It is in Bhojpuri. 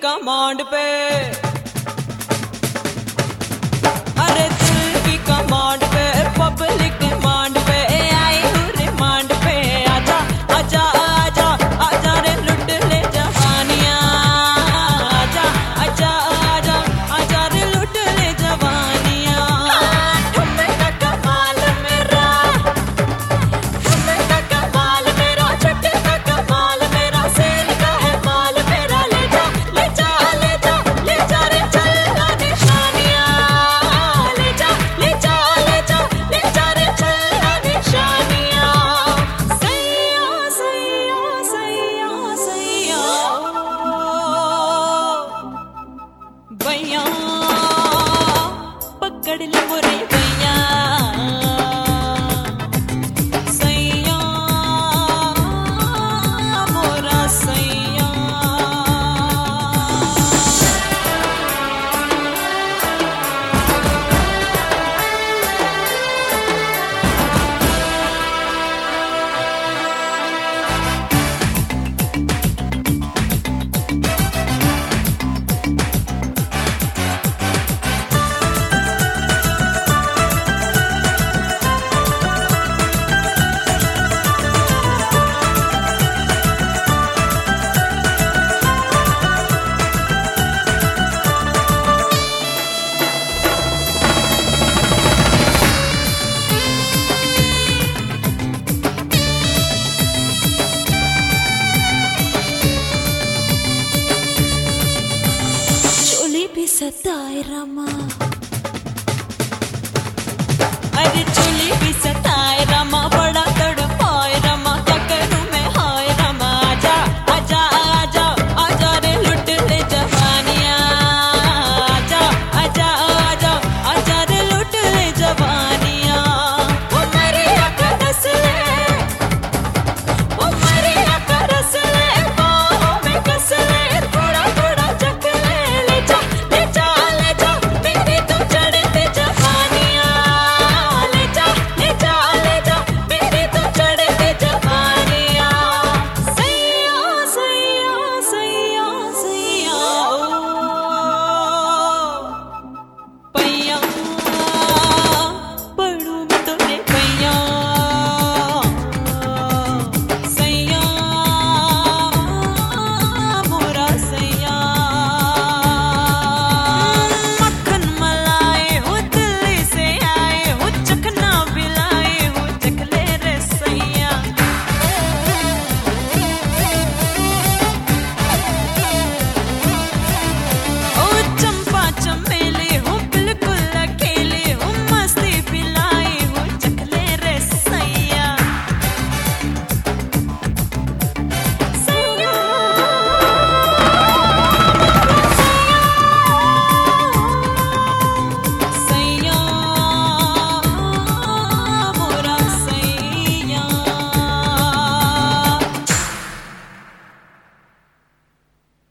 कमांड पे, अरे दिल की कमांड पे, पब्लिक डिमांड पे आई हूँ रिमांड पे। आजा आजा आजा आजा रे लुट ले जवानियाँ, आजा आजा आजा आजा रे लुट ले जवानियाँ। ठुम्मे का कमाल मेरा, ठुम्मे का कमाल मेरा, छक्के का कमाल मेरा, सेल का है माल मेरा। ले जा ले जा ले जा ले जा रे चलना निशानियाँ, ले जा ले जा ले जा ले जा रे चलना निशानियाँ। सैया सैया सैया सैया भैया पकड़ ले मुरे भैया, सैया मोरा सैया। चोली भी सताए रमा।